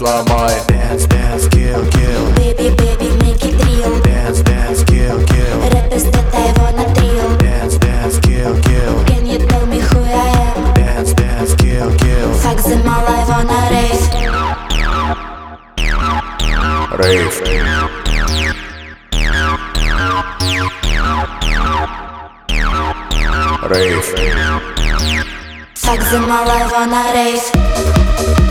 сломай. Dance, dance, kill, kill. Baby, baby, make it real. Dance, dance, kill, kill. Рэп из это его натрил. Dance, dance, kill, kill. Can you tell me who I am? Dance, dance, kill, kill. Fuck them all, I wanna rave. Rave. Rave. Fuck them all, I wanna rave.